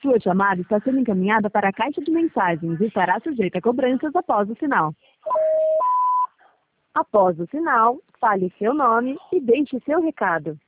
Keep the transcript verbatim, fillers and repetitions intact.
sua chamada está sendo encaminhada para a caixa de mensagens e estará sujeita a cobranças após o sinal. Após o sinal, fale seu nome e deixe seu recado.